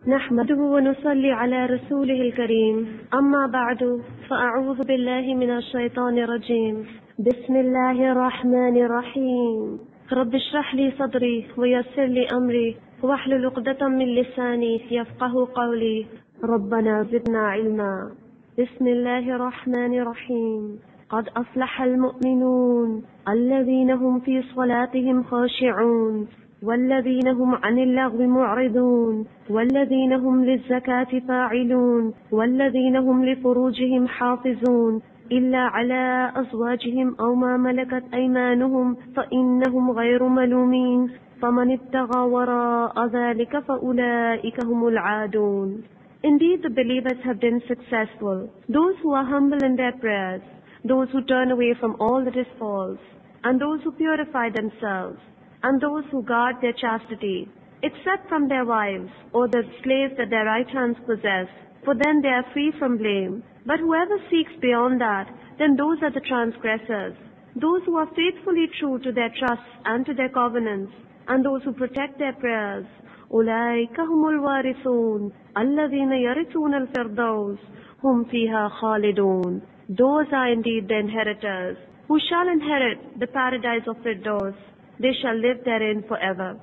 نحمده ونصلي على رسوله الكريم أما بعد فأعوذ بالله من الشيطان الرجيم بسم الله الرحمن الرحيم رب اشرح لي صدري ويسر لي أمري واحلل عقدة من لساني يفقه قولي ربنا زدنا علما. بسم الله الرحمن الرحيم. قد أفلح المؤمنون الذين هم في صلاتهم خاشعون والذين هم عن اللغو معرضون والذين هم للزكاة فاعلون والذين هم لفروجهم حافظون إلا على أزواجهم أو ما ملكت أيمانهم فإنهم غير ملومين فمن ابتغى وراء ذلك فأولئك هم العادون. Indeed, the believers have been successful, those who are humble in their prayers, those who turn away from all that is false, and those who purify themselves, and those who guard their chastity, except from their wives or the slaves that their right hands possess, for then they are free from blame. But whoever seeks beyond that, then those are the transgressors, those who are faithfully true to their trusts and to their covenants, and those who protect their prayers. أولئك هم الوارثون الذين يرثون الفردوس هم فيها خالدون. Those are indeed the inheritors, who shall inherit the paradise of Firdaus. They shall live therein forever.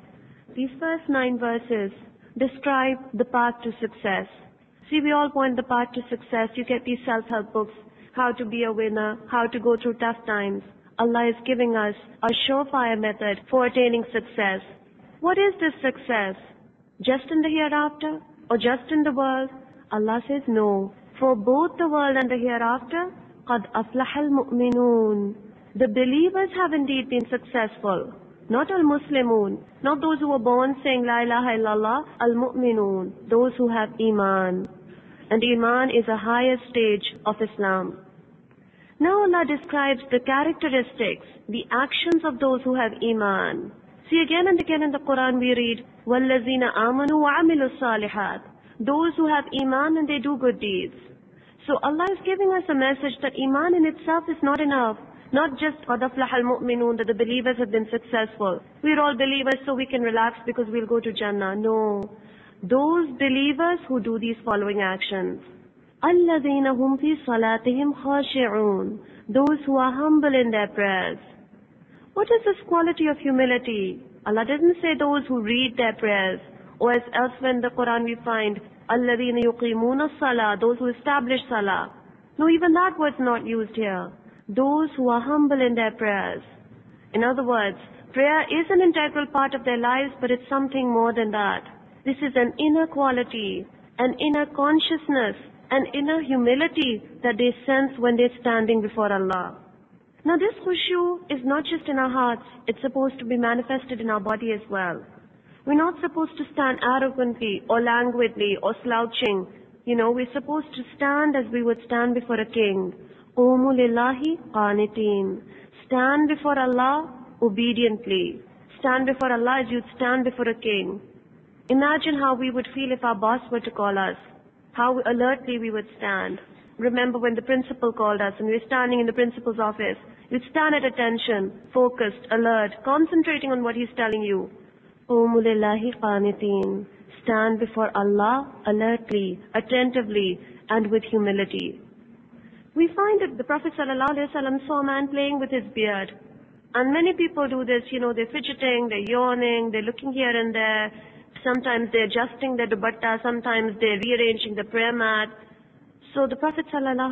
These first 9 verses describe the path to success. See, we all point the path to success. You get these self-help books, how to be a winner, how to go through tough times. Allah is giving us a surefire method for attaining success. What is this success? Just in the hereafter or just in the world? Allah says no. For both the world and the hereafter, قَدْ أَفْلَحَ الْمُؤْمِنُونَ. The believers have indeed been successful. Not al-Muslimun, not those who were born saying La ilaha illallah, al-Mu'minun, those who have Iman. And Iman is a higher stage of Islam. Now Allah describes the characteristics, the actions of those who have Iman. See, again and again in the Quran we read, وَالَّذِينَ آمَنُوا وَعَمِلُوا الصَّالِحَاتِ. Those who have Iman and they do good deeds. So Allah is giving us a message that Iman in itself is not enough. Not just قَدْ أَفْلَحَ الْمُؤْمِنُونَ, that the believers have been successful. We're all believers so we can relax because we'll go to Jannah. No. Those believers who do these following actions. الَّذِينَ هُمْ فِي صَلَاتِهِمْ خَاشِعُونَ. Those who are humble in their prayers. What is this quality of humility? Allah doesn't say those who read their prayers, or as elsewhere in the Quran we find, الَّذِينَ يُقِيمُونَ الصَّلَاةَ, those who establish salah. No, even that word's not used here. Those who are humble in their prayers. In other words, prayer is an integral part of their lives, but it's something more than that. This is an inner quality, an inner consciousness, an inner humility that they sense when they're standing before Allah. Now this khushu is not just in our hearts, it's supposed to be manifested in our body as well. We're not supposed to stand arrogantly or languidly or slouching. We're supposed to stand as we would stand before a king. قُومُوا لِلَّهِ قَانِتِينَ. Stand before Allah obediently. Stand before Allah as you'd stand before a king. Imagine how we would feel if our boss were to call us. How alertly we would stand. Remember when the principal called us and we were standing in the principal's office. You'd stand at attention, focused, alert, concentrating on what he's telling you. قُومُوا لِلَّهِ قَانِتِينَ. Stand before Allah alertly, attentively, and with humility. We find that the Prophet ﷺ saw a man playing with his beard. And many people do this, they're fidgeting, they're yawning, they're looking here and there. Sometimes they're adjusting their dupatta, sometimes they're rearranging the prayer mat. So the Prophet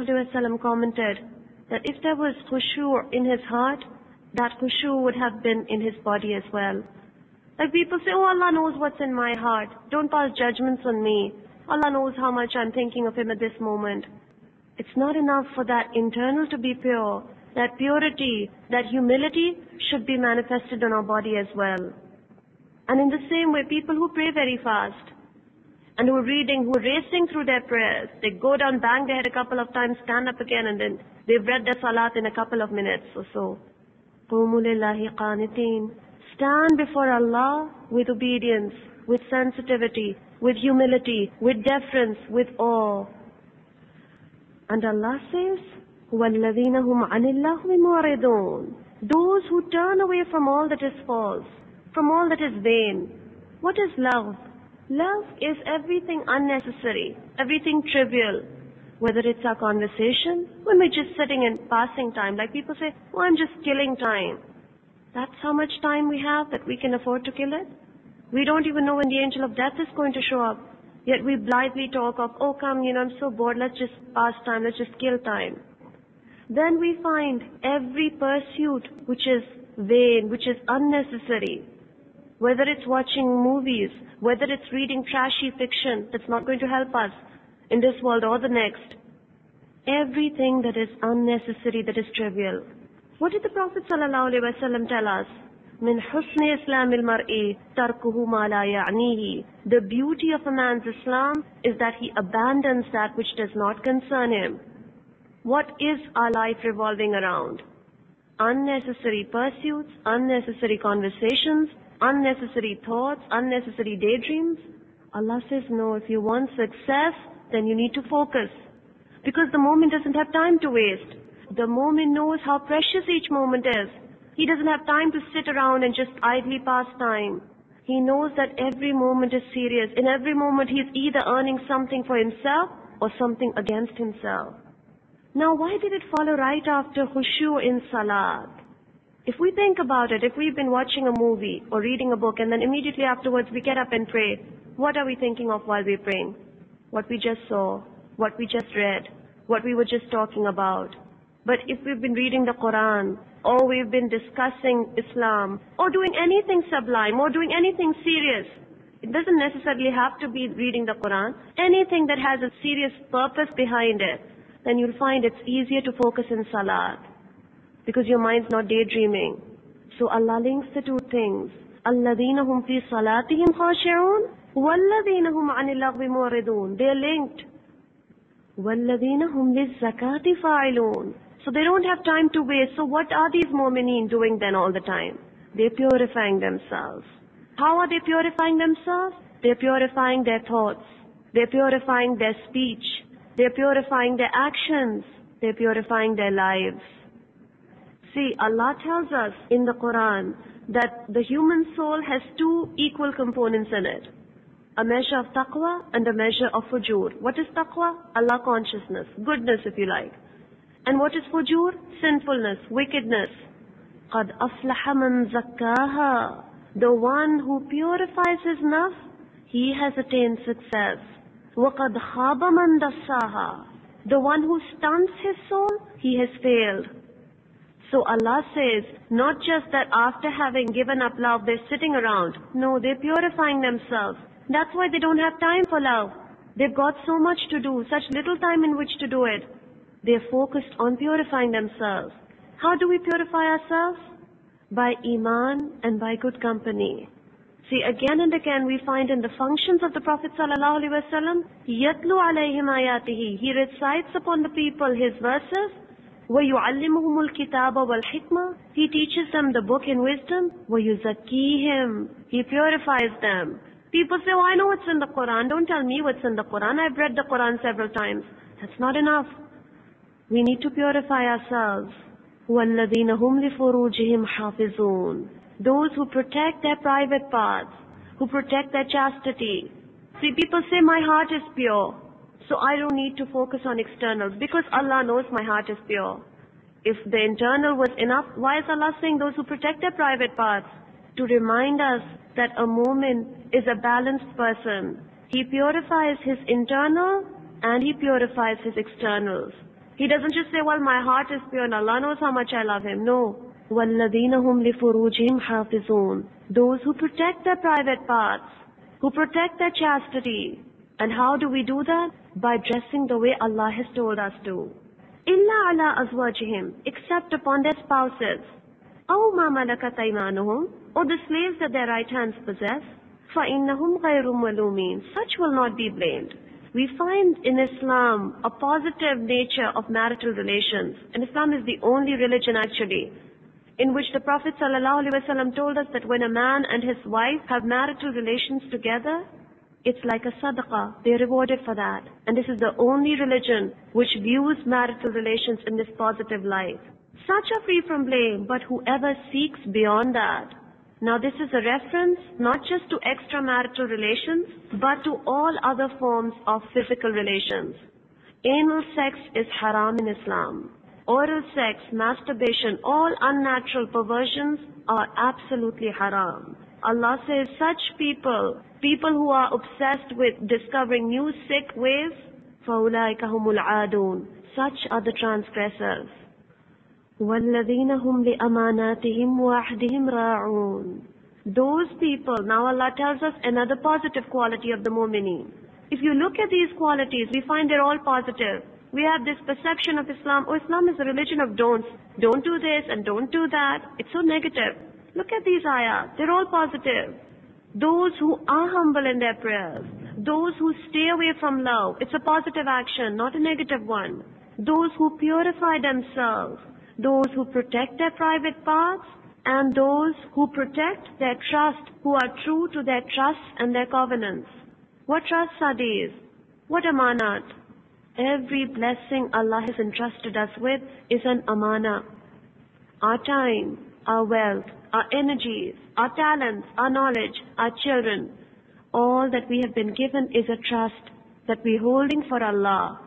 ﷺ commented that if there was khushu in his heart, that khushu would have been in his body as well. Like people say, oh, Allah knows what's in my heart. Don't pass judgments on me. Allah knows how much I'm thinking of Him at this moment. It's not enough for that internal to be pure. That purity, that humility should be manifested on our body as well. And in the same way, people who pray very fast and who are reading, who are racing through their prayers, they go down, bang their head a couple of times, stand up again, and then they've read their salat in a couple of minutes or so. قُومُوا لِلَّهِ قَانِتِينَ. Stand before Allah with obedience, with sensitivity, with humility, with deference, with awe. And Allah says, وَالَّذِينَ هُمْ عَنِ اللَّهْوِ مُعْرِضُونَ. Those who turn away from all that is false, from all that is vain. What is love? Love is everything unnecessary, everything trivial. Whether it's our conversation, when we're just sitting and passing time, like people say, oh, I'm just killing time. That's how much time we have that we can afford to kill it? We don't even know when the angel of death is going to show up. Yet we blithely talk of, oh come, I'm so bored, let's just pass time, let's just kill time. Then we find every pursuit which is vain, which is unnecessary. Whether it's watching movies, whether it's reading trashy fiction that's not going to help us in this world or the next. Everything that is unnecessary, that is trivial. What did the Prophet ﷺ tell us? Min husni islamil mar'i tarkuhu ma la ya'nihi. The beauty of a man's Islam is that he abandons that which does not concern him. What is our life revolving around? Unnecessary pursuits, unnecessary conversations, unnecessary thoughts, unnecessary daydreams. Allah says, no, if you want success, then you need to focus. Because the moment doesn't have time to waste. The moment knows how precious each moment is. He doesn't have time to sit around and just idly pass time. He knows that every moment is serious. In every moment he is either earning something for himself or something against himself. Now why did it follow right after khushu in salat? If we think about it, if we've been watching a movie or reading a book and then immediately afterwards we get up and pray, what are we thinking of while we're praying? What we just saw, what we just read, what we were just talking about. But if we've been reading the Quran, or we've been discussing Islam, or doing anything sublime, or doing anything serious, it doesn't necessarily have to be reading the Quran, anything that has a serious purpose behind it, then you'll find it's easier to focus in salat, because your mind's not daydreaming. So Allah links the two things. الَّذِينَ هُمْ فِي صَلَاتِهِمْ خَاشِعُونَ وَالَّذِينَ هُمْ عَنِ اللَّغْوِ مُعْرِضُونَ. They're linked. وَالَّذِينَ هُمْ لِلزَّكَاةِ فَاعِلُونَ. So they don't have time to waste. So what are these mu'mineen doing then all the time? They're purifying themselves. How are they purifying themselves? They're purifying their thoughts. They're purifying their speech. They're purifying their actions. They're purifying their lives. See, Allah tells us in the Quran that the human soul has two equal components in it. A measure of taqwa and a measure of fujur. What is taqwa? Allah consciousness, goodness if you like. And what is fujur? Sinfulness, wickedness. قَدْ أَفْلَحَ مَنْ زَكَّاهَا. The one who purifies his nafs, he has attained success. وَقَدْ خَابَ مَنْ دَسَّاهَا. The one who stunts his soul, he has failed. So Allah says, not just that after having given up love, they're sitting around. No, they're purifying themselves. That's why they don't have time for love. They've got so much to do, such little time in which to do it. They're focused on purifying themselves. How do we purify ourselves? By iman and by good company. See, again and again we find in the functions of the Prophet ﷺ, يَتْلُ عَلَيْهِمْ آيَاتِهِ. He recites upon the people his verses. وَيُعَلِّمُهُمُ الْكِتَابَ وَالْحِكْمَةِ. He teaches them the book and wisdom. وَيُزَكِّيهِمْ. He purifies them. People say, oh, I know what's in the Quran. Don't tell me what's in the Quran. I've read the Quran several times. That's not enough. We need to purify ourselves. وَالَّذِينَ هُمْ لِفُرُوجِهِمْ حَافِظُونَ. Those who protect their private parts, who protect their chastity. See, people say, my heart is pure, so I don't need to focus on externals, because Allah knows my heart is pure. If the internal was enough, why is Allah saying those who protect their private parts? To remind us that a mu'min is a balanced person. He purifies his internal and he purifies his externals. He doesn't just say, well, my heart is pure and Allah knows how much I love him. No. وَالَّذِينَ هُمْ لِفُرُوجِهِمْ حَافِظُونَ. Those who protect their private parts, who protect their chastity. And how do we do that? By dressing the way Allah has told us to. إِلَّا عَلَىٰ أَزْوَاجِهِمْ. Except upon their spouses. أَوْ مَا مَلَكَتْ أَيْمَانُهُمْ. Or the slaves that their right hands possess. فَإِنَّهُمْ غَيْرُ مَلُومِينَ. Such will not be blamed. We find in Islam a positive nature of marital relations. And Islam is the only religion actually in which the Prophet ﷺ told us that when a man and his wife have marital relations together, it's like a sadaqah. They're rewarded for that. And this is the only religion which views marital relations in this positive light. Such are free from blame, but whoever seeks beyond that, Now this is a reference not just to extramarital relations, but to all other forms of physical relations. Anal sex is haram in Islam. Oral sex, masturbation, all unnatural perversions are absolutely haram. Allah says such people who are obsessed with discovering new sick ways, فَأُولَٰئِكَ هُمُ الْعَادُونَ, such are the transgressors. وَالَّذِينَ هُمْ لِأَمَانَاتِهِمْ وَعَهْدِهِمْ رَاعُونَ. Those people, now Allah tells us another positive quality of the mu'mineen. If you look at these qualities, we find they're all positive. We have this perception of Islam, oh, Islam is a religion of don'ts. Don't do this and don't do that. It's so negative. Look at these ayahs, they're all positive. Those who are humble in their prayers, those who stay away from love, it's a positive action, not a negative one. Those who purify themselves, those who protect their private parts, and those who protect their trust, who are true to their trusts and their covenants. What trusts are these? What amanat? Every blessing Allah has entrusted us with is an amana. Our time, our wealth, our energies, our talents, our knowledge, our children, all that we have been given is a trust that we're holding for Allah.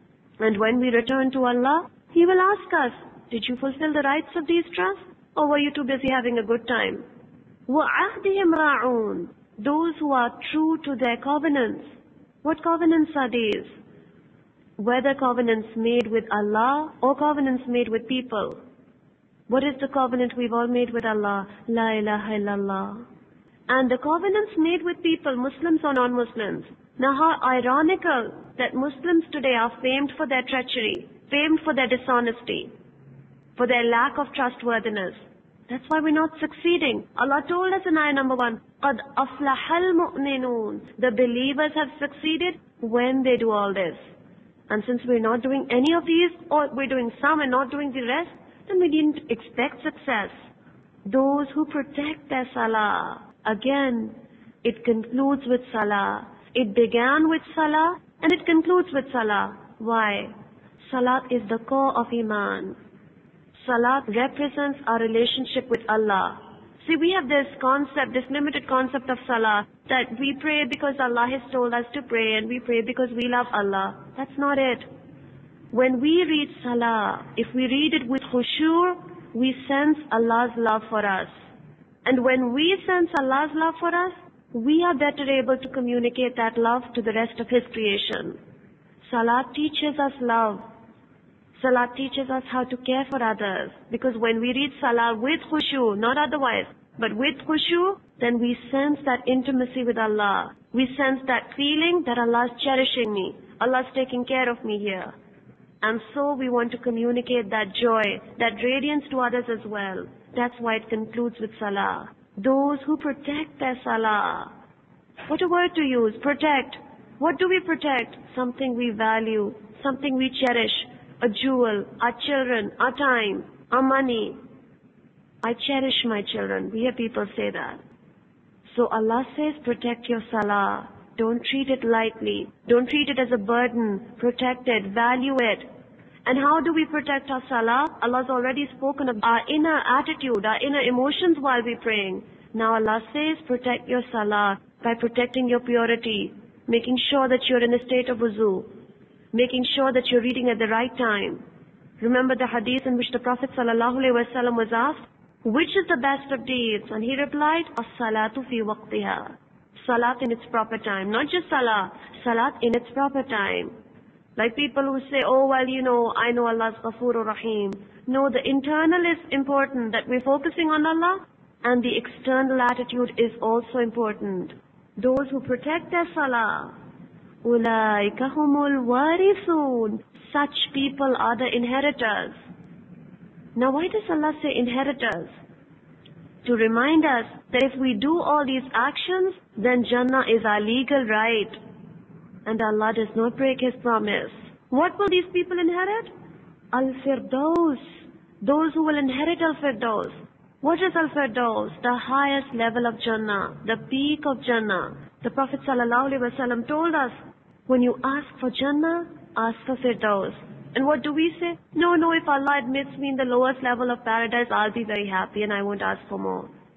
And when we return to Allah, He will ask us, did you fulfill the rights of these trusts? Or were you too busy having a good time? وَعَهْدِهِمْ رَاعُونَ. Those who are true to their covenants. What covenants are these? Whether covenants made with Allah or covenants made with people. What is the covenant we've all made with Allah? La ilaha illallah. And the covenants made with people, Muslims or non-Muslims. Now how ironical that Muslims today are famed for their treachery, famed for their dishonesty, for their lack of trustworthiness. That's why we're not succeeding. Allah told us in ayah number 1, قَدْ أَفْلَحَ الْمُؤْمِنُونَ. The believers have succeeded when they do all this. And since we're not doing any of these, or we're doing some and not doing the rest, then we didn't expect success. Those who protect their salah. Again, it concludes with salah. It began with salah and it concludes with salah. Why? Salat is the core of Iman. Salat represents our relationship with Allah. See, we have this concept, this limited concept of salah, that we pray because Allah has told us to pray and we pray because we love Allah. That's not it. When we read salah, if we read it with khushu', we sense Allah's love for us. And when we sense Allah's love for us, we are better able to communicate that love to the rest of His creation. Salat teaches us love. Salat teaches us how to care for others. Because when we read salah with khushu', not otherwise, but with khushu', then we sense that intimacy with Allah. We sense that feeling that Allah is cherishing me. Allah is taking care of me here. And so we want to communicate that joy, that radiance to others as well. That's why it concludes with salah. Those who protect their salah. What a word to use, protect. What do we protect? Something we value, something we cherish. A jewel, our children, our time, our money. I cherish my children. We hear people say that. So Allah says, protect your salah. Don't treat it lightly. Don't treat it as a burden. Protect it, value it. And how do we protect our salah? Allah's already spoken of our inner attitude, our inner emotions while we're praying. Now Allah says, protect your salah by protecting your purity, making sure that you're in a state of wuzu, making sure that you're reading at the right time. Remember the hadith in which the Prophet ﷺ was asked, which is the best of deeds? And he replied, as-salatu fi waqtiha. Salat in its proper time. Not just salah, salat in its proper time. Like people who say, oh, well, I know Allah's Ghafoor Rahim. No, the internal is important, that we're focusing on Allah, and the external attitude is also important. Those who protect their salah, أُولَٰئِكَ هُمُ الْوَارِثُونَ. Such people are the inheritors. Now why does Allah say inheritors? To remind us that if we do all these actions, then Jannah is our legal right. And Allah does not break His promise. What will these people inherit? Al-Firdaus. Those who will inherit Al-Firdaus. What is Al-Firdaus? The highest level of Jannah, the peak of Jannah. The Prophet ﷺ told us, when you ask for Jannah, ask for Firdaus. And what do we say? No, if Allah admits me in the lowest level of paradise, I'll be very happy and I won't ask for more.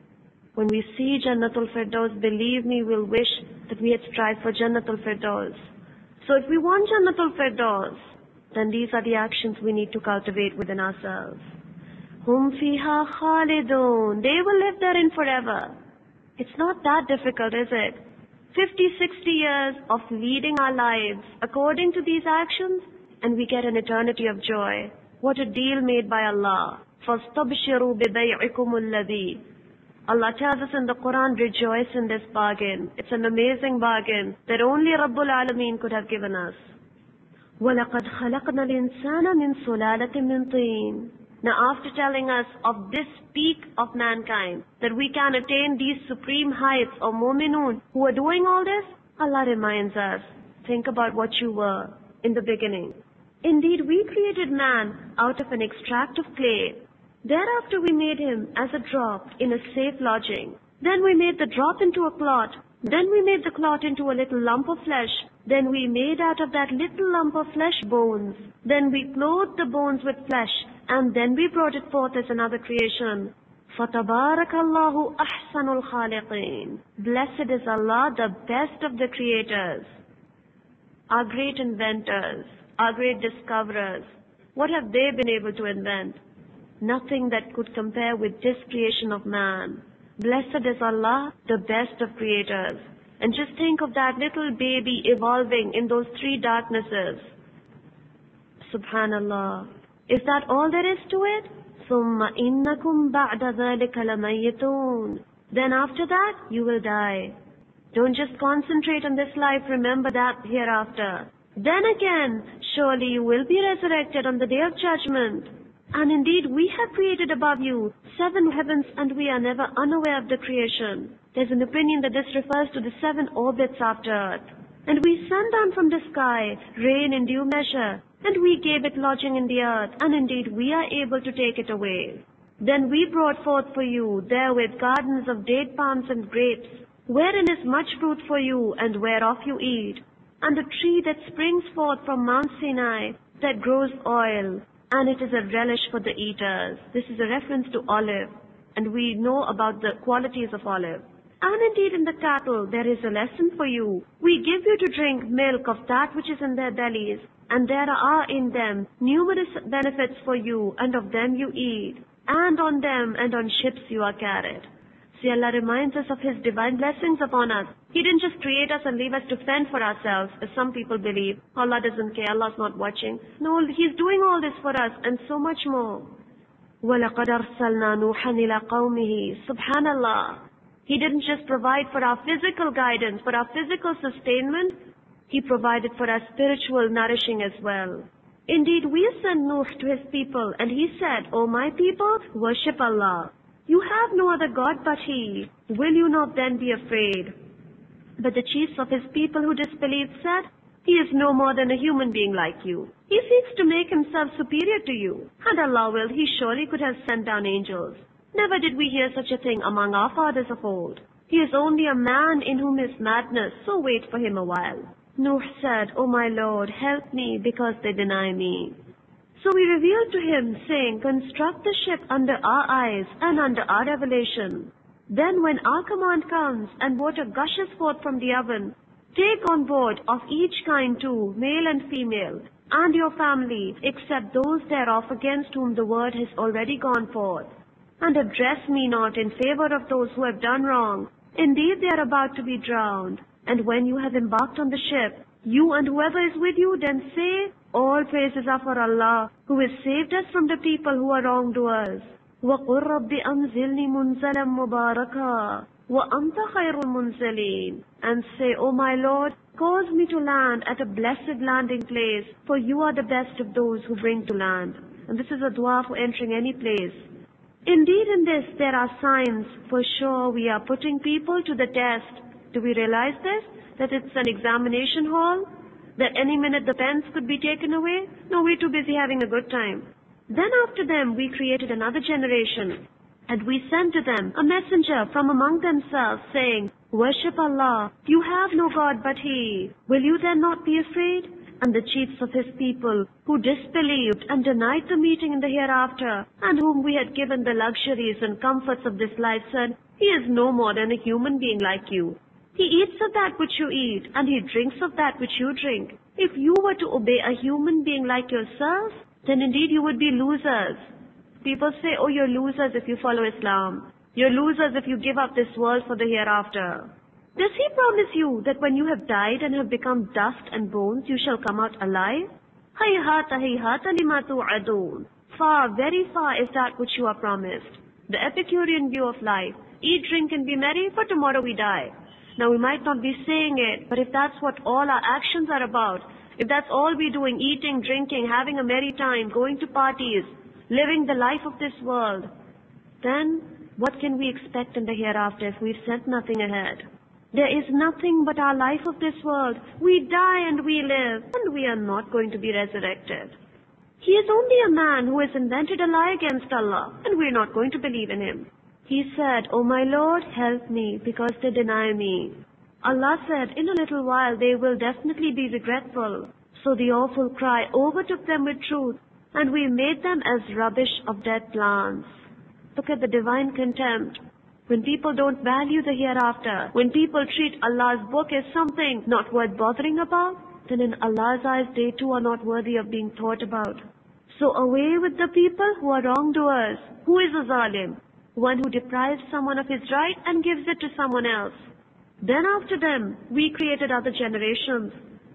When we see Jannatul Firdaus, believe me, we'll wish that we had strived for Jannatul Firdaus. So if we want Jannatul Firdaus, then these are the actions we need to cultivate within ourselves. Hum fiha khalidun. They will live therein forever. It's not that difficult, is it? 50, 60 years of leading our lives according to these actions, and we get an eternity of joy. What a deal made by Allah. فَاسْتَبْشِرُوا بِبَيْعِكُمُ الَّذِي. Allah tells us in the Quran, rejoice in this bargain. It's an amazing bargain that only Rabbul Alameen could have given us. وَلَقَدْ خَلَقْنَا الْإِنسَانَ مِنْ سُلَالَةٍ مِنْ طِينٍ. Now after telling us of this peak of mankind, that we can attain these supreme heights of mu'minun who are doing all this, Allah reminds us, think about what you were in the beginning. Indeed, we created man out of an extract of clay. Thereafter we made him as a drop in a safe lodging. Then we made the drop into a clot. Then we made the clot into a little lump of flesh. Then we made out of that little lump of flesh bones. Then we clothed the bones with flesh. And then we brought it forth as another creation. فَتَبَارَكَ اللَّهُ أَحْسَنُ الْخَالِقِينَ. Blessed is Allah, the best of the creators. Our great inventors, our great discoverers, what have they been able to invent? Nothing that could compare with this creation of man. Blessed is Allah, the best of creators. And just think of that little baby evolving in those three darknesses. Subhanallah. Is that all there is to it? ثُمَّ إِنَّكُمْ بَعْدَ ذَلِكَ لَمَيِّتُونَ. Then after that, you will die. Don't just concentrate on this life, remember that hereafter. Then again, surely you will be resurrected on the day of judgment. And indeed, we have created above you 7 heavens, and we are never unaware of the creation. There's an opinion that this refers to the 7 orbits after Earth. And we send down from the sky rain in due measure, and we gave it lodging in the earth, and indeed we are able to take it away. Then we brought forth for you therewith gardens of date palms and grapes, wherein is much fruit for you, and whereof you eat, and a tree that springs forth from Mount Sinai, that grows oil, and it is a relish for the eaters. This is a reference to olive, and we know about the qualities of olive. And indeed in the cattle there is a lesson for you. We give you to drink milk of that which is in their bellies, and there are in them numerous benefits for you, and of them you eat, and on them and on ships you are carried. See, Allah reminds us of His divine blessings upon us. He didn't just create us and leave us to fend for ourselves, as some people believe. Allah doesn't care, Allah's not watching. No, He's doing all this for us, and so much more. وَلَقَدْ أَرْسَلْنَا نُوحًا إِلَىٰ قَوْمِهِ. Subhanallah. He didn't just provide for our physical guidance, for our physical sustainment. He provided for our spiritual nourishing as well. Indeed, we sent Nuh to his people, and he said, O my people, worship Allah. You have no other God but He. Will you not then be afraid? But the chiefs of his people who disbelieved said, He is no more than a human being like you. He seeks to make himself superior to you. Had Allah willed, He surely could have sent down angels. Never did we hear such a thing among our fathers of old. He is only a man in whom is madness, so wait for him a while. Nuh said, O my Lord, help me because they deny me. So we revealed to him, saying, construct the ship under our eyes and under our revelation. Then when our command comes and water gushes forth from the oven, take on board of each kind 2, male and female, and your family, except those thereof against whom the word has already gone forth. And address me not in favor of those who have done wrong. Indeed, they are about to be drowned. And when you have embarked on the ship, you and whoever is with you, then say, all praises are for Allah, who has saved us from the people who are wrongdoers. وَقُلْ رَبِّ أَنزِلْنِي مُنزَلًا مُبَارَكًا وَأَنْتَ خَيْرُ الْمُنزَلِينَ. And say, O my Lord, cause me to land at a blessed landing place, for you are the best of those who bring to land. And this is a dua for entering any place. Indeed in this there are signs. For sure we are putting people to the test. Do we realize this? That it's an examination hall? That any minute the pens could be taken away? No, we're too busy having a good time. Then after them we created another generation. And we sent to them a messenger from among themselves, saying, worship Allah. You have no God but He. Will you then not be afraid? and the chiefs of his people, who disbelieved and denied the meeting in the hereafter, and whom we had given the luxuries and comforts of this life, said, He is no more than a human being like you. He eats of that which you eat, and he drinks of that which you drink. If you were to obey a human being like yourselves, then indeed you would be losers. People say, oh, you're losers if you follow Islam. You're losers if you give up this world for the hereafter. Does he promise you that when you have died and have become dust and bones, you shall come out alive? Hayhata hayhata lima tu'adun. Far, very far is that which you are promised. The Epicurean view of life. Eat, drink and be merry, for tomorrow we die. Now we might not be saying it, but if that's what all our actions are about, if that's all we're doing, eating, drinking, having a merry time, going to parties, living the life of this world, then what can we expect in the hereafter if we've sent nothing ahead? There is nothing but our life of this world. We die and we live, and we are not going to be resurrected. He is only a man who has invented a lie against Allah, and we're not going to believe in him. He said, O my Lord, help me, because they deny me. Allah said, in a little while they will definitely be regretful. So the awful cry overtook them with truth, and we made them as rubbish of dead plants. Look at the divine contempt. When people don't value the hereafter, when people treat Allah's book as something not worth bothering about, then in Allah's eyes they too are not worthy of being thought about. So away with the people who are wrongdoers. Who is a zalim? One who deprives someone of his right and gives it to someone else. Then after them, we created other generations.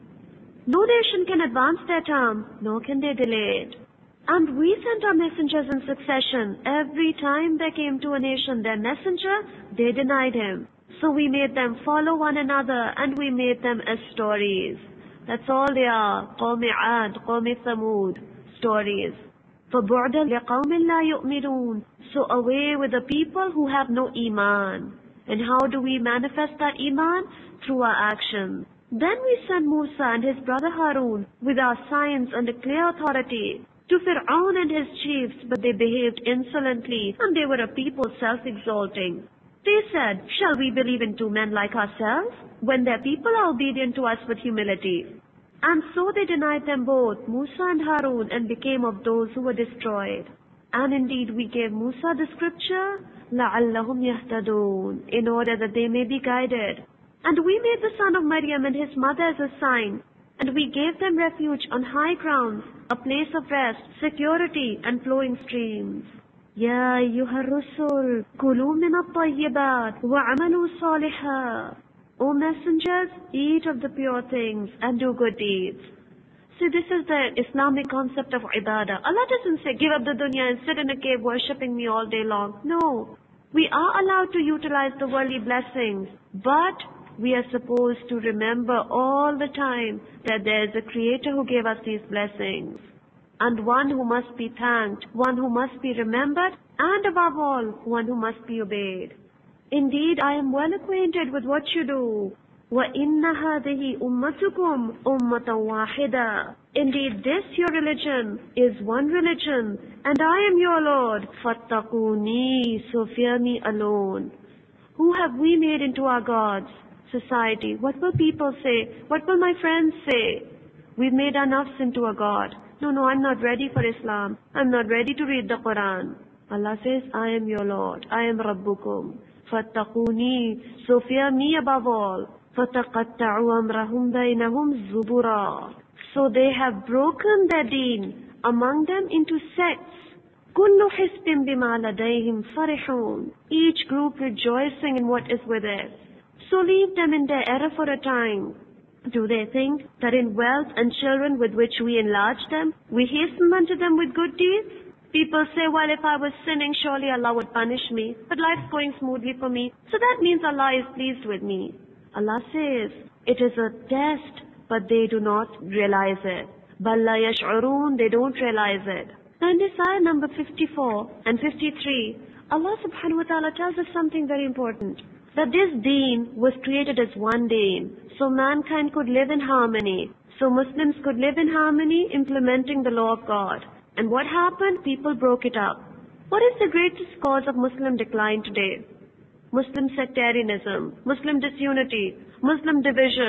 No nation can advance their term, nor can they delay it. And we sent our messengers in succession. Every time they came to a nation, their messenger, they denied him. So we made them follow one another, and we made them as stories. That's all they are. قوم عاد, قوم ثمود, stories. فَبُعْدًا لِقَوْمٍ لَا يُؤْمِنُونَ. So away with the people who have no iman. And how do we manifest that iman? Through our actions. Then we sent Musa and his brother Harun with our signs and a clear authority to Fir'aun and his chiefs, but they behaved insolently, and they were a people self-exalting. They said, shall we believe in two men like ourselves, when their people are obedient to us with humility? And so they denied them both, Musa and Harun, and became of those who were destroyed. And indeed we gave Musa the scripture, لَعَلَّهُمْ يَهْتَدُونَ, in order that they may be guided. And we made the son of Maryam and his mother as a sign, and we gave them refuge on high grounds, a place of rest, security, and flowing streams. يَا أَيُّهَا الرُّسُلُ كُلُوا مِنَ الطَّيِّبَاتِ وَعَمَلُوا صَالِحًا. O messengers, eat of the pure things and do good deeds. See, this is the Islamic concept of ibadah. Allah doesn't say, give up the dunya and sit in a cave worshipping me all day long. No. We are allowed to utilize the worldly blessings, but we are supposed to remember all the time that there is a Creator who gave us these blessings, and one who must be thanked, one who must be remembered, and above all, one who must be obeyed. Indeed, I am well acquainted with what you do. وَإِنَّ هَذِهِ أُمَّتُكُمْ أُمَّةً وَاحِدًا. Indeed, this your religion is one religion, and I am your Lord. فَاتَّقُونِي, so fear me alone. Who have we made into our gods? Society. What will people say? What will my friends say? We've made our nafs into a god. No, I'm not ready for Islam. I'm not ready to read the Quran. Allah says, I am your Lord. I am Rabbukum. فَاتَّقُونِي, so fear me above all. فَتَقَطَّعُوا أَمْرَهُمْ بَيْنَهُمْ زُبُرًا. So they have broken their deen among them into sects. كُلُّ حِزْبٍ بِمَا لَدَيْهِمْ فَرِحُونَ. Each group rejoicing in what is with it. So leave them in their error for a time. Do they think that in wealth and children with which we enlarge them, we hasten unto them with good deeds? People say, well, if I was sinning, surely Allah would punish me. But life's going smoothly for me, so that means Allah is pleased with me. Allah says, it is a test, but they do not realize it. بَلْ لَا يَشْعُرُونَ, they don't realize it. Now in this ayah number 54 and 53, Allah subhanahu wa ta'ala tells us something very important. That this deen was created as one deen, so mankind could live in harmony. So Muslims could live in harmony, implementing the law of God. And what happened? People broke it up. What is the greatest cause of Muslim decline today? Muslim sectarianism, Muslim disunity, Muslim division.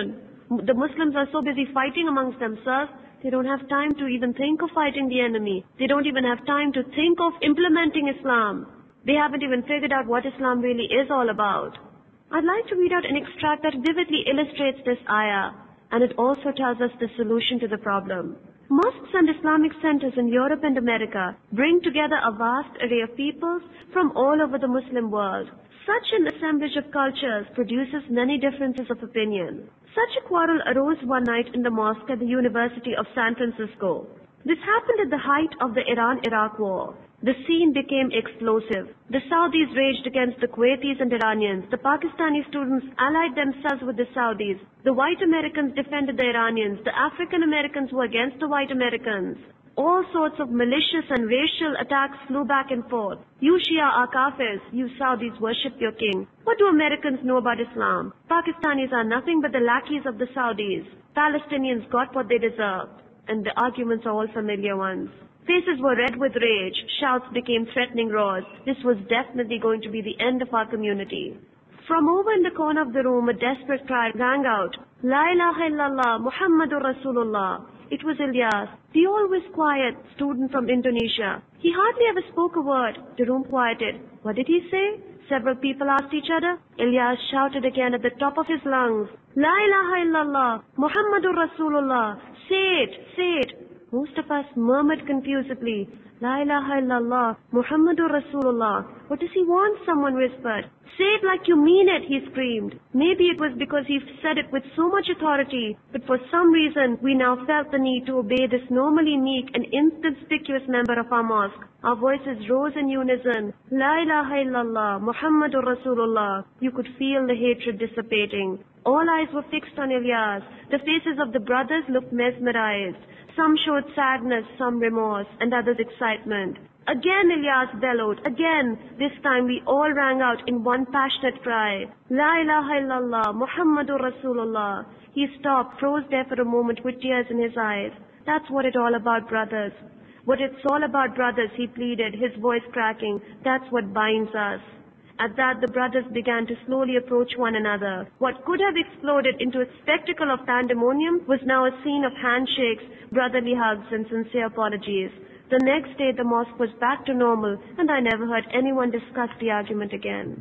The Muslims are so busy fighting amongst themselves, they don't have time to even think of fighting the enemy. They don't even have time to think of implementing Islam. They haven't even figured out what Islam really is all about. I'd like to read out an extract that vividly illustrates this ayah, and it also tells us the solution to the problem. Mosques and Islamic centers in Europe and America bring together a vast array of peoples from all over the Muslim world. Such an assemblage of cultures produces many differences of opinion. Such a quarrel arose one night in the mosque at the University of San Francisco. This happened at the height of the Iran-Iraq war. The scene became explosive. The Saudis raged against the Kuwaitis and Iranians. The Pakistani students allied themselves with the Saudis. The white Americans defended the Iranians. The African Americans were against the white Americans. All sorts of malicious and racial attacks flew back and forth. You Shia are Kafirs. You Saudis worship your king. What do Americans know about Islam? Pakistanis are nothing but the lackeys of the Saudis. Palestinians got what they deserved. And the arguments are all familiar ones. Faces were red with rage. Shouts became threatening roars. This was definitely going to be the end of our community. From over in the corner of the room, a desperate cry rang out. La ilaha illallah, Muhammadur Rasulullah. It was Ilyas, the always quiet student from Indonesia. He hardly ever spoke a word. The room quieted. What did he say? Several people asked each other. Ilyas shouted again at the top of his lungs. La ilaha illallah, Muhammadur Rasulullah. Say it, say it. Most of us murmured confusedly, La ilaha illallah, Muhammadur Rasulullah. What does he want? Someone whispered. Say it like you mean it, he screamed. Maybe it was because he said it with so much authority, but for some reason we now felt the need to obey this normally meek and inconspicuous member of our mosque. Our voices rose in unison. La ilaha illallah, Muhammadur Rasulullah. You could feel the hatred dissipating. All eyes were fixed on Ilyas. The faces of the brothers looked mesmerized. Some showed sadness, some remorse, and others excitement. Again Ilyas bellowed. Again. This time we all rang out in one passionate cry. La ilaha illallah, Muhammadur Rasulullah. He stopped, froze there for a moment with tears in his eyes. That's what it's all about, brothers. What it's all about, brothers, he pleaded, his voice cracking. That's what binds us. At that, the brothers began to slowly approach one another. What could have exploded into a spectacle of pandemonium was now a scene of handshakes, brotherly hugs, and sincere apologies. The next day, the mosque was back to normal, and I never heard anyone discuss the argument again.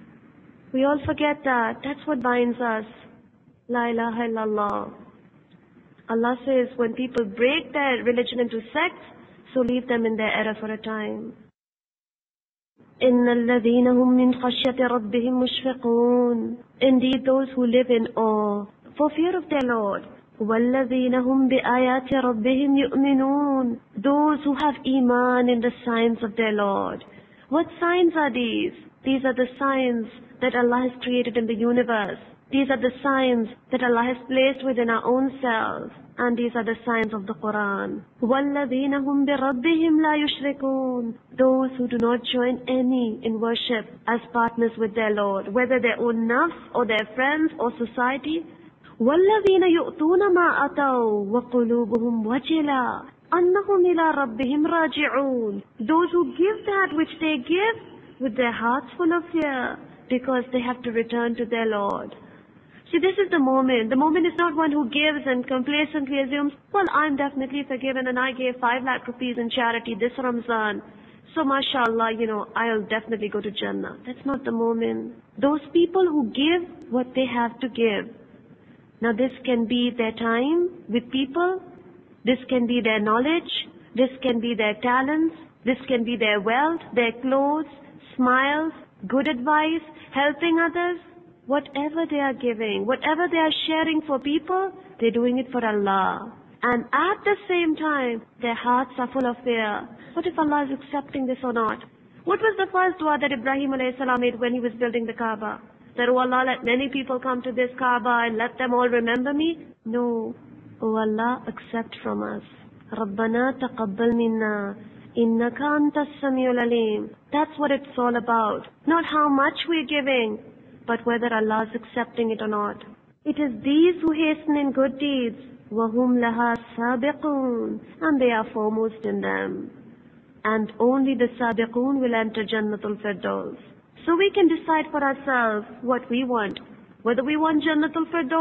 We all forget that. That's what binds us. La ilaha illallah. Allah says, when people break their religion into sects, so leave them in their error for a time. إِنَّ الَّذِينَ هُمْ مِنْ خَشْيَةِ رَبِّهِمْ مُشْفِقُونَ. Indeed, those who live in awe, for fear of their Lord. وَالَّذِينَ هُمْ بِآيَاتِ رَبِّهِمْ يُؤْمِنُونَ. Those who have iman in the signs of their Lord. What signs are these? These are the signs that Allah has created in the universe. These are the signs that Allah has placed within our own selves. And these are the signs of the Quran. وَالَّذِينَ هُمْ بِرَبِّهِمْ لَا يُشْرِكُونَ. Those who do not join any in worship as partners with their Lord, whether their own nafs or their friends or society. وَالَّذِينَ يُؤْتُونَ مَا أَتَوْا وَقُلُوبُهُمْ وَجِلَةٌ أَنَّهُمْ إِلَىٰ رَبِّهِمْ رَاجِعُونَ. Those who give that which they give with their hearts full of fear, because they have to return to their Lord. See, this is the moment. The moment is not one who gives and complacently assumes, well, I'm definitely forgiven and I gave 5 lakh rupees in charity this Ramzan. So, mashallah, I'll definitely go to Jannah. That's not the moment. Those people who give what they have to give. Now, this can be their time with people. This can be their knowledge. This can be their talents. This can be their wealth, their clothes, smiles, good advice, helping others. Whatever they are giving, whatever they are sharing for people, they're doing it for Allah. And at the same time, their hearts are full of fear. What if Allah is accepting this or not? What was the first dua that Ibrahim a.s. made when he was building the Kaaba? That, oh Allah, let many people come to this Kaaba and let them all remember me? No. Oh Allah, accept from us. Rabbana taqabbal minna. Innaka antas samiul alim. That's what it's all about. Not how much we're giving, but whether Allah is accepting it or not. It is these who hasten in good deeds, وَهُمْ لَهَا سَابِقُونَ, and they are foremost in them. And only the Sabiqun will enter Jannatul Firdaus. So we can decide for ourselves what we want. Whether we want Jannatul Firdaus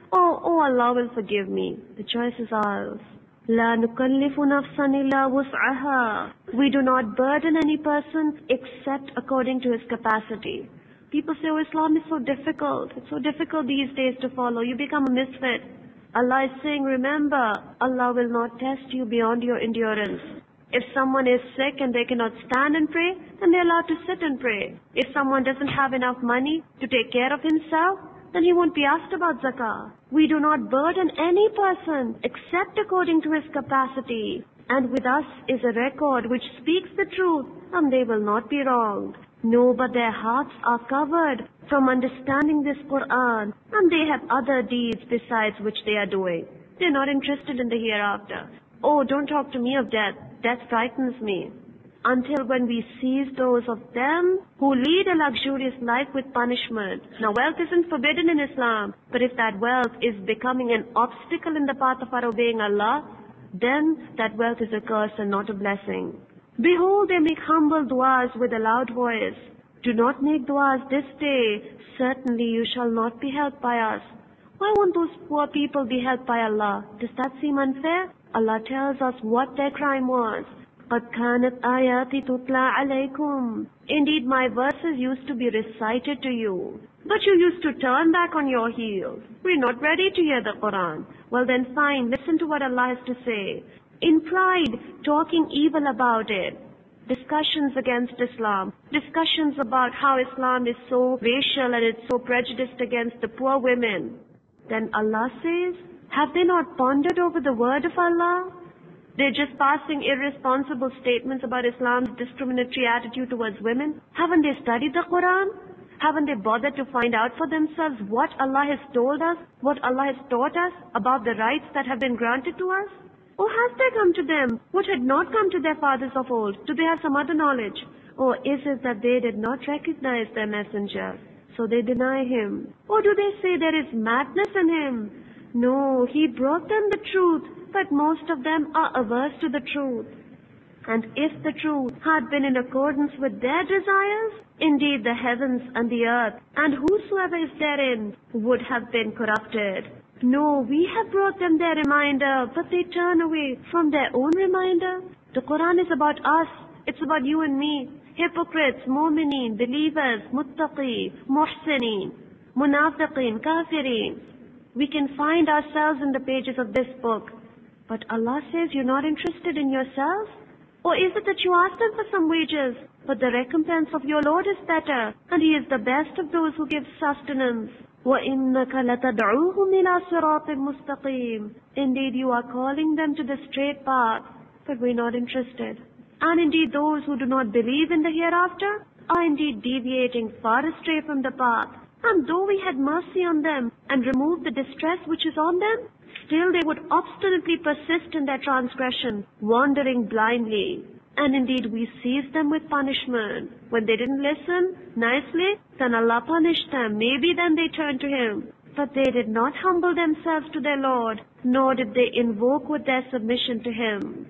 Oh Allah will forgive me. The choice is ours. لا نكلف نفسا إلا وسعها. We do not burden any person except according to his capacity. People say, oh, Islam is so difficult. It's so difficult these days to follow. You become a misfit. Allah is saying, remember, Allah will not test you beyond your endurance. If someone is sick and they cannot stand and pray, then they're allowed to sit and pray. If someone doesn't have enough money to take care of himself, then he won't be asked about zakah. We do not burden any person except according to his capacity. And with us is a record which speaks the truth, and they will not be wronged. No, but their hearts are covered from understanding this Quran, and they have other deeds besides which they are doing. They're not interested in the hereafter. Oh, don't talk to me of death. Death frightens me. Until when we seize those of them who lead a luxurious life with punishment. Now, wealth isn't forbidden in Islam, but if that wealth is becoming an obstacle in the path of our obeying Allah, then that wealth is a curse and not a blessing. Behold, they make humble du'as with a loud voice. Do not make du'as this day. Certainly you shall not be helped by us. Why won't those poor people be helped by Allah? Does that seem unfair? Allah tells us what their crime was. قَدْ كَانَتْ آيَاتِ تُتْلَى عَلَيْكُمْ. Indeed, my verses used to be recited to you, but you used to turn back on your heels. We're not ready to hear the Quran. Well then fine, listen to what Allah has to say. In pride, talking evil about it. Discussions against Islam. Discussions about how Islam is so racial and it's so prejudiced against the poor women. Then Allah says, have they not pondered over the word of Allah? They're just passing irresponsible statements about Islam's discriminatory attitude towards women. Haven't they studied the Quran? Haven't they bothered to find out for themselves what Allah has told us, what Allah has taught us about the rights that have been granted to us? Or has there come to them what had not come to their fathers of old? Do they have some other knowledge? Or is it that they did not recognize their messenger, so they deny him? Or do they say there is madness in him? No, he brought them the truth, but most of them are averse to the truth. And if the truth had been in accordance with their desires, indeed the heavens and the earth, and whosoever is therein, would have been corrupted. No, we have brought them their reminder, but they turn away from their own reminder. The Quran is about us. It's about you and me. Hypocrites, mu'mineen, believers, muttaqi, muhsineen, munafiqeen, kafirin. We can find ourselves in the pages of this book. But Allah says, you're not interested in yourselves? Or is it that you ask them for some wages? But the recompense of your Lord is better, and He is the best of those who give sustenance. وَإِنَّكَ لَتَدْعُوهُمْ إِلَى صِرَاطٍ مُسْتَقِيمٍ. Indeed, you are calling them to the straight path, but we're not interested. And indeed, those who do not believe in the hereafter are indeed deviating far astray from the path. And though we had mercy on them and removed the distress which is on them, still they would obstinately persist in their transgression, wandering blindly. And indeed we seized them with punishment. When they didn't listen nicely, then Allah punished them. Maybe then they turned to Him. But they did not humble themselves to their Lord, nor did they invoke with their submission to Him.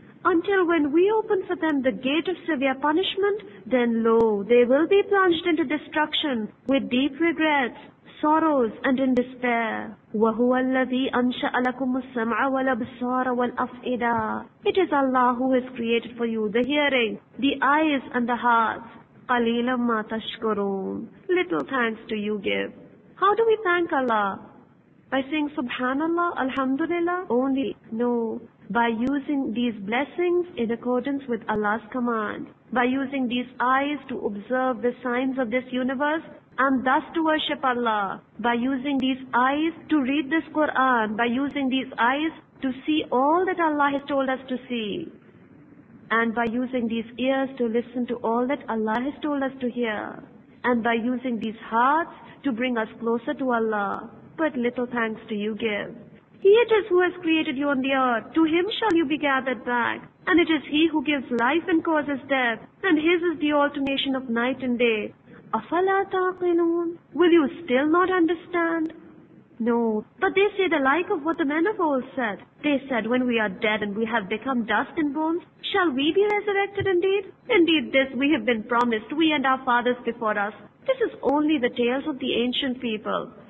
Until when we open for them the gate of severe punishment, then lo, they will be plunged into destruction with deep regrets, sorrows and in despair. وَهُوَ الَّذِي أَنْشَأَ لَكُمُ السَّمْعَ وَالْأَبْصَارَ وَالْأَفْئِدَةَ. It is Allah who has created for you the hearing, the eyes and the hearts. قَلِيلًا مَا تَشْكُرُونَ. Little thanks do you give. How do we thank Allah? By saying Subhanallah, Alhamdulillah only? No. By using these blessings in accordance with Allah's command. By using these eyes to observe the signs of this universe and thus to worship Allah. By using these eyes to read this Quran. By using these eyes to see all that Allah has told us to see. And by using these ears to listen to all that Allah has told us to hear. And by using these hearts to bring us closer to Allah. But little thanks do you give. He it is who has created you on the earth. To Him shall you be gathered back. And it is He who gives life and causes death. And His is the alternation of night and day. أَفَلَا تَعْقِلُونَ. Will you still not understand? No. But they say the like of what the men of old said. They said, when we are dead and we have become dust and bones, shall we be resurrected indeed? Indeed, this we have been promised, we and our fathers before us. This is only the tales of the ancient people.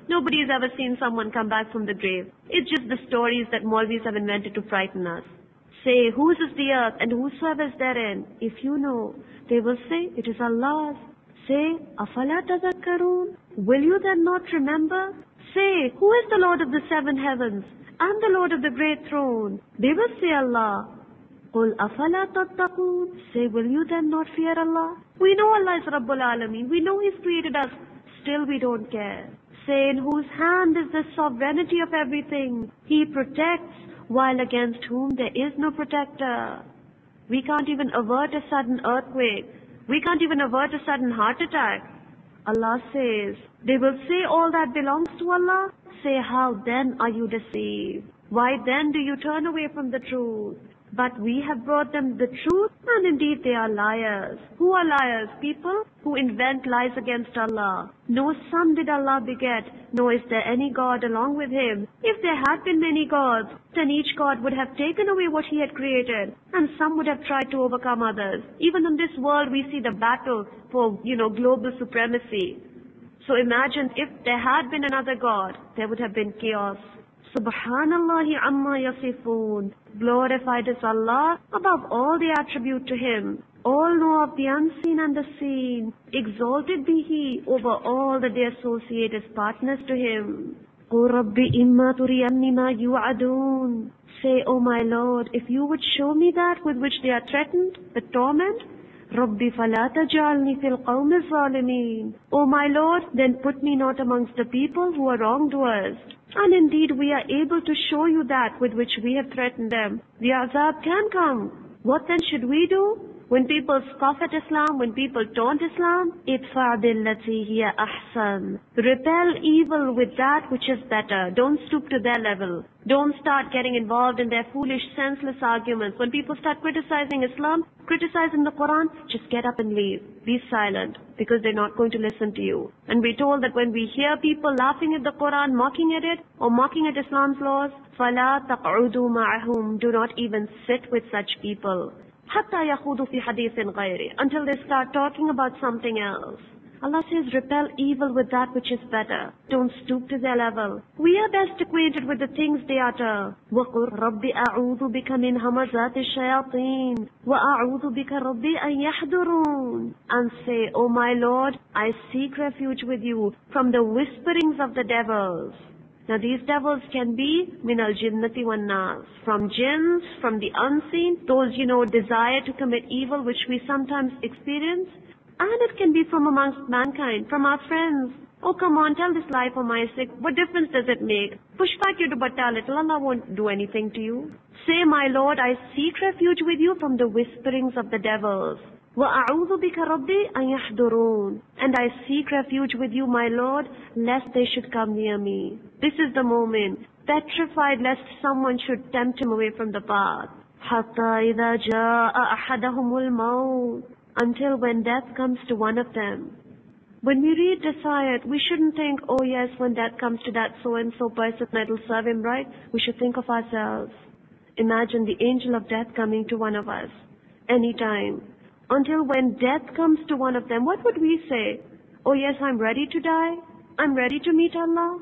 Nobody's ever seen someone come back from the grave. It's just the stories that Maulvis have invented to frighten us. Say, whose is the earth and whosoever is therein? If you know, they will say, it is Allah's. Say, afala tadhakkarun? Will you then not remember? Say, who is the Lord of the seven heavens and the Lord of the great throne? They will say Allah. Qul afala tattaqun? Say, will you then not fear Allah? We know Allah is Rabbul Alameen. We know He's created us. Still we don't care. Say, in whose hand is the sovereignty of everything. He protects, while against whom there is no protector. We can't even avert a sudden earthquake. We can't even avert a sudden heart attack. Allah says, they will say all that belongs to Allah. Say, how then are you deceived? Why then do you turn away from the truth? But we have brought them the truth, and indeed they are liars. Who are liars? People who invent lies against Allah. No son did Allah beget, nor is there any God along with Him. If there had been many gods, then each God would have taken away what He had created, and some would have tried to overcome others. Even in this world we see the battle for, global supremacy. So imagine if there had been another God, there would have been chaos. Subhanallahi amma yasifoon. Glorified is Allah above all they attribute to Him. All know of the unseen and the seen. Exalted be He over all that they associate as partners to Him. O Rabbi imma turiyanni ma yu'adun. Say, O my Lord, if you would show me that with which they are threatened, the torment, Rabbi fala tajalni fil qawmi zalimin. O my Lord, then put me not amongst the people who are wrongdoers. And indeed we are able to show you that with which we have threatened them. The azab can come. What then should we do? When people scoff at Islam, when people taunt Islam, idfa billati hiya ahsan. Repel evil with that which is better. Don't stoop to their level. Don't start getting involved in their foolish, senseless arguments. When people start criticizing Islam, criticizing the Quran, just get up and leave. Be silent, because they're not going to listen to you. And we're told that when we hear people laughing at the Quran, mocking at it, or mocking at Islam's laws, فَلَا تَقْعُدُوا مَعَهُمْ. Do not even sit with such people. حَتَّى يَخُوضُوا فِي حَدِيثٍ غَيْرِ. Until they start talking about something else. Allah says, repel evil with that which is better. Don't stoop to their level. We are best acquainted with the things they utter. وَقُلْ رَبِّ أَعُوذُ بِكَ مِنْ هَمَزَاتِ الشَّيَاطِينِ وَأَعُوذُ بِكَ رَبِّ أَنْ يَحْضُرُونَ. And say, O my Lord, I seek refuge with you from the whisperings of the devils. Now these devils can be min al-jinnati wan-nas, from jinns, from the unseen, those, desire to commit evil which we sometimes experience. And it can be from amongst mankind, from our friends. Oh, come on, tell this lie for my sake. What difference does it make? Push back your dupatta a little, Allah won't do anything to you. Say, my Lord, I seek refuge with you from the whisperings of the devils. وَأَعُوذُ بِكَ رَبِّي أَنْ يَحْضُرُونَ. And I seek refuge with you, my Lord, lest they should come near me. This is the moment, petrified lest someone should tempt him away from the path. حَتَّى إِذَا جَاءَ أَحَدَهُمُ الْمَوْتِ. Until when death comes to one of them. When we read this ayat, we shouldn't think, oh yes, when death comes to that so-and-so person, it'll serve him right. We should think of ourselves. Imagine the angel of death coming to one of us, anytime. Until when death comes to one of them, what would we say? Oh yes, I'm ready to die. I'm ready to meet Allah.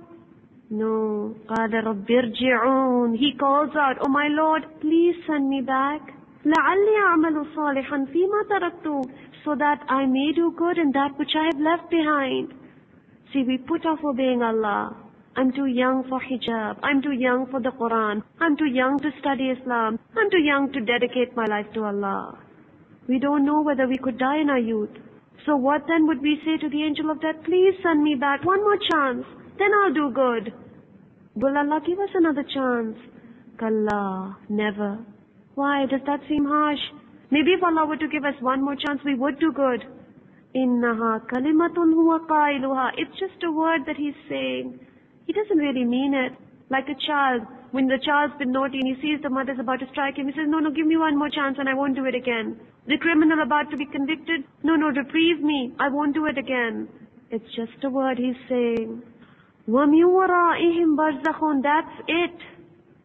No. قَالَ رَبِّ ارْجِعُونَ. He calls out, oh my Lord, please send me back. لَعَلِّي أَعْمَلُ صَالِحًا فِي مَا تَرَكْتُ. So that I may do good in that which I have left behind. See, we put off obeying Allah. I'm too young for hijab. I'm too young for the Quran. I'm too young to study Islam. I'm too young to dedicate my life to Allah. We don't know whether we could die in our youth. So what then would we say to the angel of death? Please send me back one more chance. Then I'll do good. Will Allah give us another chance? Kalla, never. Why? Does that seem harsh? Maybe if Allah were to give us one more chance, we would do good. Innaha kalimatun huwa qailuha. It's just a word that he's saying. He doesn't really mean it. Like a child. When the child's been naughty and he sees the mother's about to strike him, he says, no, give me one more chance and I won't do it again. The criminal about to be convicted, no, reprieve me. I won't do it again. It's just a word he's saying. وَمِن وَرَائِهِمْ بَرْزَخٌ. That's it.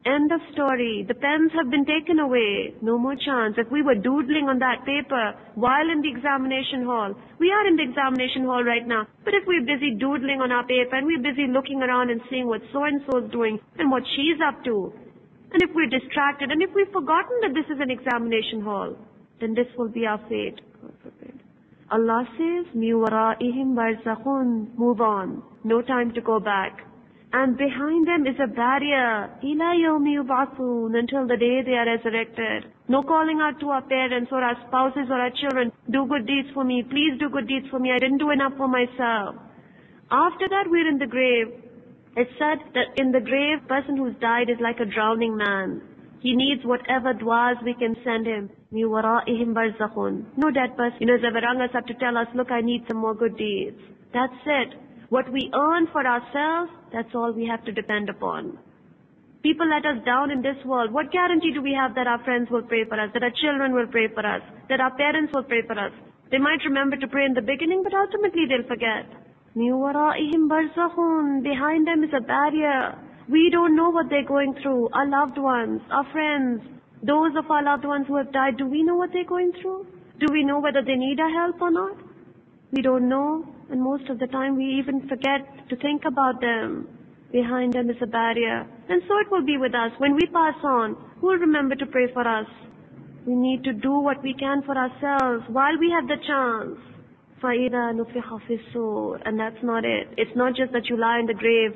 End of story. The pens have been taken away. No more chance. If we were doodling on that paper while in the examination hall, we are in the examination hall right now, but if we're busy doodling on our paper and we're busy looking around and seeing what so-and-so is doing and what she's up to, and if we're distracted and if we've forgotten that this is an examination hall, then this will be our fate. God forbid. Allah says, "Mi wara'ihim barzakhun." Move on. No time to go back. And behind them is a barrier, ila yawmi yub'athun, until the day they are resurrected. No calling out to our parents or our spouses or our children, do good deeds for me, please do good deeds for me, I didn't do enough for myself. After that, we're in the grave. It's said that in the grave, person who's died is like a drowning man. He needs whatever du'as we can send him. Mi wara'ihim barzakhun. No dead person has ever rung us up to tell us, look, I need some more good deeds. That's it. What we earn for ourselves, that's all we have to depend upon. People let us down in this world. What guarantee do we have that our friends will pray for us, that our children will pray for us, that our parents will pray for us? They might remember to pray in the beginning, but ultimately they'll forget. Min wara'ihim barzakhun. Behind them is a barrier. We don't know what they're going through. Our loved ones, our friends, those of our loved ones who have died, do we know what they're going through? Do we know whether they need our help or not? We don't know. And most of the time we even forget to think about them. Behind them is a barrier. And so it will be with us. When we pass on, who will remember to pray for us? We need to do what we can for ourselves while we have the chance. فَإِذَا نُفِخَ فِي الصُّورِ. And that's not it. It's not just that you lie in the grave.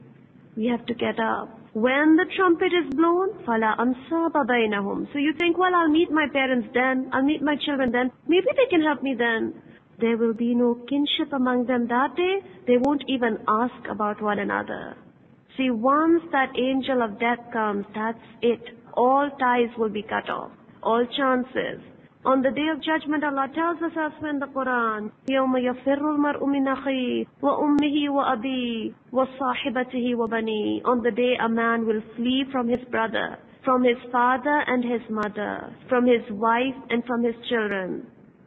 We have to get up. When the trumpet is blown, فَلَا أَنْصَابَ بَيْنَهُمْ. So you think, well, I'll meet my parents then. I'll meet my children then. Maybe they can help me then. There will be no kinship among them that day. They won't even ask about one another. See, once that angel of death comes, that's it. All ties will be cut off. All chances. On the day of judgment, Allah tells us elsewhere in the Quran, يَوْمَ يَفِرُّ الْمَرْءُ مِنْ أَخِيهِ وَأُمِّهِ وَأَبِيهِ وَصَاحِبَتِهِ وَبَنِيهِ. On the day a man will flee from his brother, from his father and his mother, from his wife and from his children.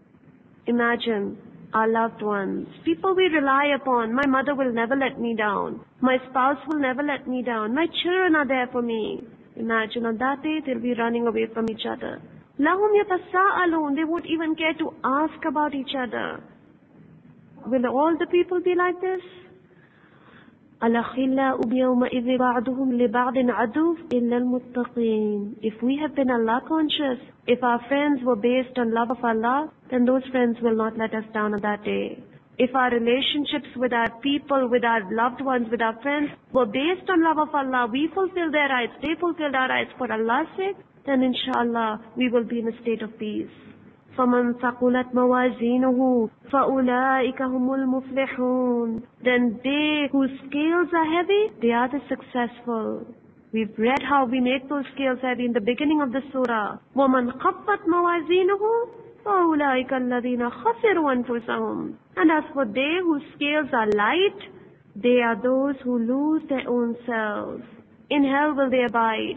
Imagine our loved ones, people we rely upon. My mother will never let me down. My spouse will never let me down. My children are there for me. Imagine on that day they'll be running away from each other. لَهُمْ يَتَسَاءَلُونَ. They won't even care to ask about each other. Will all the people be like this? الْأَخِلَّاءُ بِيَوْمَئِذٍ بَعْضُهُمْ لِبَعْضٍ عَدُوٌّ إِلَّا الْمُتَّقِينَ. If we have been Allah conscious, if our friends were based on love of Allah, then those friends will not let us down on that day. If our relationships with our people, with our loved ones, with our friends were based on love of Allah, we fulfill their rights, they fulfilled our rights for Allah's sake, then inshallah we will be in a state of peace. فَمَنْ ثَقُلَتْ مَوَازِينُهُ فَأُولَٰئِكَ هُمُ الْمُفْلِحُونَ. Then they whose scales are heavy, they are the successful. We've read how we make those scales heavy in the beginning of the surah. وَمَنْ خَفَّتْ مَوَازِينُهُ فَأُولَٰئِكَ الَّذِينَ خَسِرُوا أَنفُسَهُمْ. And as for they whose scales are light, they are those who lose their own selves. In hell will they abide.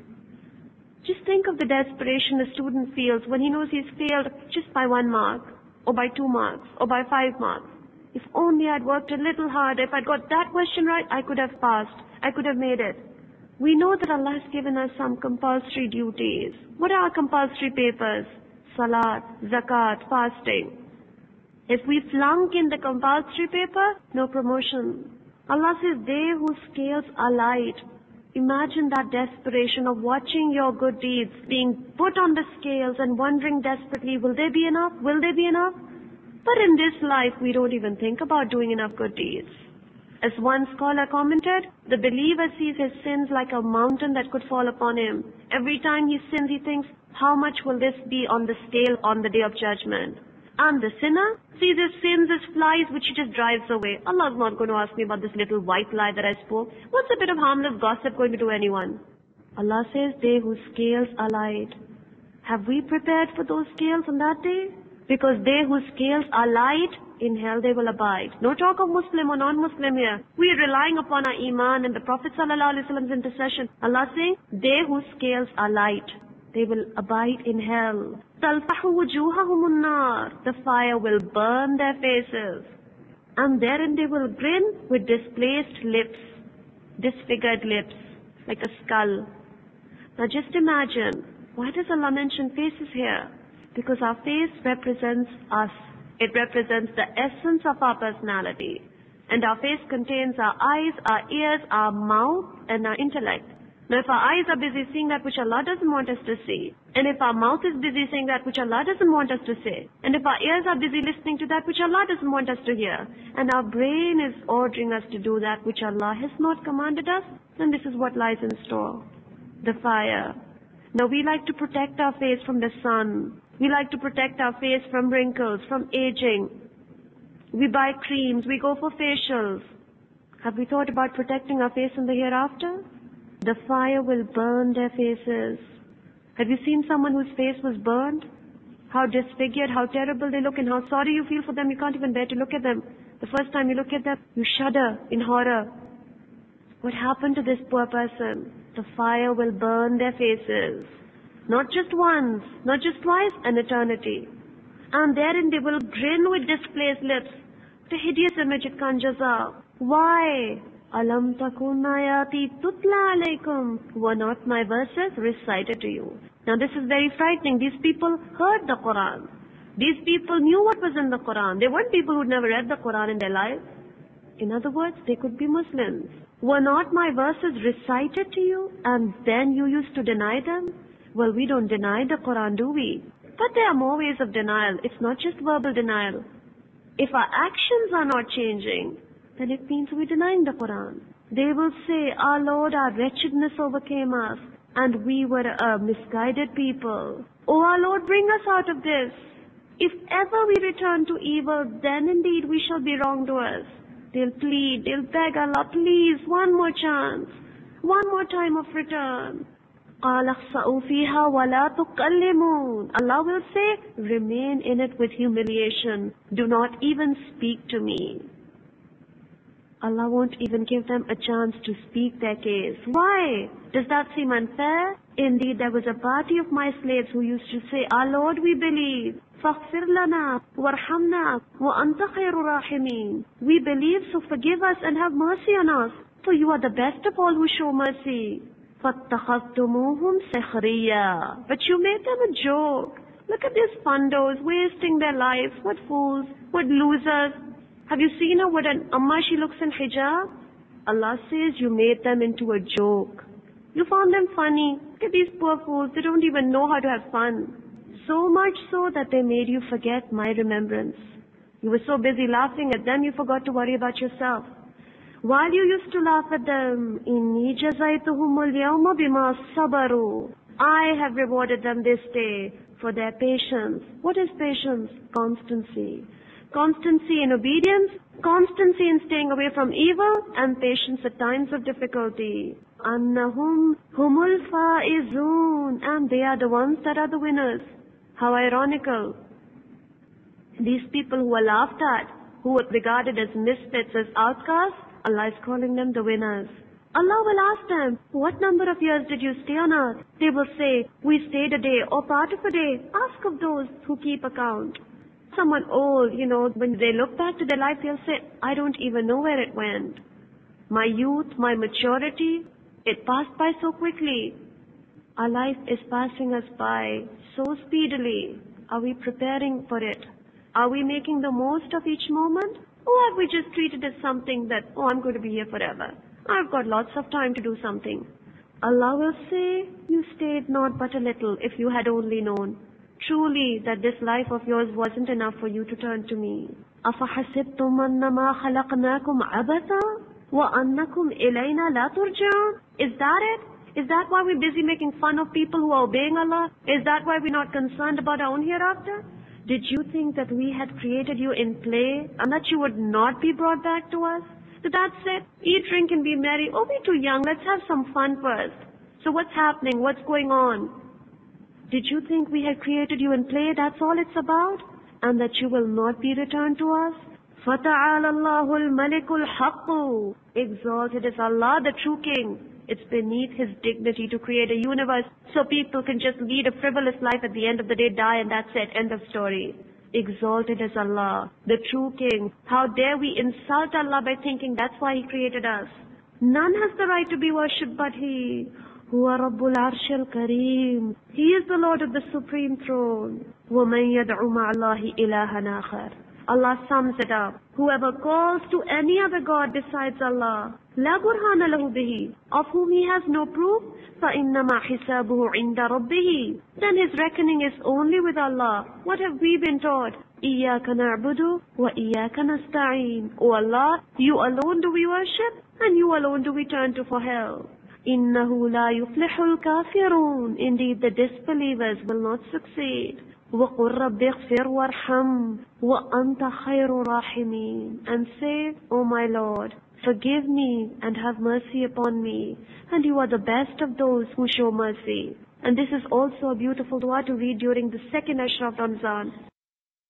Just think of the desperation a student feels when he knows he's failed just by 1 mark, or by 2 marks, or by 5 marks. If only I'd worked a little harder, if I'd got that question right, I could have passed. I could have made it. We know that Allah has given us some compulsory duties. What are our compulsory papers? Salat, zakat, fasting. If we flunk in the compulsory paper, no promotion. Allah says, they whose scales are light. Imagine that desperation of watching your good deeds being put on the scales and wondering desperately, will they be enough? Will they be enough? But in this life, we don't even think about doing enough good deeds. As one scholar commented, the believer sees his sins like a mountain that could fall upon him. Every time he sins, he thinks, how much will this be on the scale on the day of judgment? And the sinner sees his sins as flies which he just drives away. Allah's not going to ask me about this little white lie that I spoke. What's a bit of harmless gossip going to do anyone? Allah says, they whose scales are light. Have we prepared for those scales on that day? Because they whose scales are light, in hell they will abide. No talk of Muslim or non-Muslim here. We are relying upon our iman and the Prophet ﷺ's intercession. Allah saying, they whose scales are light, they will abide in hell. تَلْفَحُ وُجُوهَهُمُ النَّارِ. The fire will burn their faces. And therein they will grin with displaced lips, disfigured lips, like a skull. Now just imagine, why does Allah mention faces here? Because our face represents us. It represents the essence of our personality. And our face contains our eyes, our ears, our mouth, and our intellect. Now if our eyes are busy seeing that which Allah doesn't want us to see, and if our mouth is busy saying that which Allah doesn't want us to say, and if our ears are busy listening to that which Allah doesn't want us to hear, and our brain is ordering us to do that which Allah has not commanded us, then this is what lies in store. The fire. Now we like to protect our face from the sun. We like to protect our face from wrinkles, from aging. We buy creams, we go for facials. Have we thought about protecting our face in the hereafter? The fire will burn their faces. Have you seen someone whose face was burned? How disfigured, how terrible they look, and how sorry you feel for them. You can't even bear to look at them. The first time you look at them, you shudder in horror. What happened to this poor person? The fire will burn their faces. Not just once, not just twice, an eternity. And therein they will grin with displaced lips. The hideous image it conjures up. Why? Alam takun ayati tutla alaykum. Were not my verses recited to you? Now this is very frightening. These people heard the Quran. These people knew what was in the Quran. They weren't people who'd never read the Quran in their lives. In other words, they could be Muslims. Were not my verses recited to you and then you used to deny them? Well, we don't deny the Quran, do we? But there are more ways of denial. It's not just verbal denial. If our actions are not changing, then it means we're denying the Quran. They will say, our Lord, our wretchedness overcame us, and we were a misguided people. Oh, our Lord, bring us out of this. If ever we return to evil, then indeed we shall be wrongdoers. They'll plead, they'll beg Allah, please, one more chance, one more time of return. Allah will say, remain in it with humiliation. Do not even speak to me. Allah won't even give them a chance to speak their case. Why? Does that seem unfair? Indeed, there was a party of my slaves who used to say, our Lord, we believe. فَاغْفِرْ لَنَا وَارْحَمْنَا وَأَنْتَ خَيْرُ الرَّاحِمِينَ. We believe, so forgive us and have mercy on us, for you are the best of all who show mercy. فَاتَّخَذْتُمُوهُمْ سِخْرِيًّا. But you made them a joke. Look at these fundos wasting their lives. What fools, what losers. Have you seen her? What an amma she looks in hijab? Allah says you made them into a joke. You found them funny. Look at these poor fools. They don't even know how to have fun. So much so that they made you forget my remembrance. You were so busy laughing at them, you forgot to worry about yourself. While you used to laugh at them, إِنِّي جَزَيْتُهُمُ الْيَوْمَ بِمَا صَبَرُوا. I have rewarded them this day for their patience. What is patience? Constancy. Constancy in obedience, constancy in staying away from evil, and patience at times of difficulty. أَنَّهُمْ هُمُ الْفَائِزُونَ. And they are the ones that are the winners. How ironical. These people who are laughed at, who were regarded as misfits, as outcasts, Allah is calling them the winners. Allah will ask them, what number of years did you stay on earth? They will say, we stayed a day or part of a day. Ask of those who keep account. Someone old, when they look back to their life, they'll say, I don't even know where it went. My youth, my maturity, it passed by so quickly. Our life is passing us by so speedily. Are we preparing for it? Are we making the most of each moment? Or have we just treated it as something that, I'm going to be here forever. I've got lots of time to do something. Allah will say, you stayed not but a little if you had only known. Truly, that this life of yours wasn't enough for you to turn to me. أَفَحَسِبْتُمْ أَنَّمَا خَلَقْنَاكُمْ عَبَثًا وَأَنَّكُمْ إِلَيْنَا لَا تُرْجَعُونَ. Is that it? Is that why we're busy making fun of people who are obeying Allah? Is that why we're not concerned about our own hereafter? Did you think that we had created you in play and that you would not be brought back to us? So that's it. Eat, drink and be merry. Oh, we're too young. Let's have some fun first. So what's happening? What's going on? Did you think we had created you in play? That's all it's about? And that you will not be returned to us? فَتَعَالَى اللَّهُ الْمَلِكُ الْحَقُّ. Exalted is Allah, the true King. It's beneath His dignity to create a universe so people can just lead a frivolous life at the end of the day, die, and that's it, end of story. Exalted is Allah, the true King. How dare we insult Allah by thinking that's why He created us? None has the right to be worshipped but He. هو رب العرش الكريم. He is the Lord of the Supreme Throne. ومن يدعو مع الله إلها آخر. Allah sums it up. Whoever calls to any other God besides Allah, لا برهان له به, of whom he has no proof, فإنما حسابه عند ربه. Then his reckoning is only with Allah. What have we been taught? إياك نعبد وإياك نستعين. O Allah, you alone do we worship, and you alone do we turn to for help. إنه لا يفلح الكافرون. Indeed, the disbelievers will not succeed. وَقُلْ رَبِّ اغْفِرْ وَارْحَمْ وَأَنْتَ خَيْرُ الرَّاحِمِينَ. And say, O my Lord, forgive me and have mercy upon me, and you are the best of those who show mercy. And this is also a beautiful dua to read during the second Ashra of Ramzan.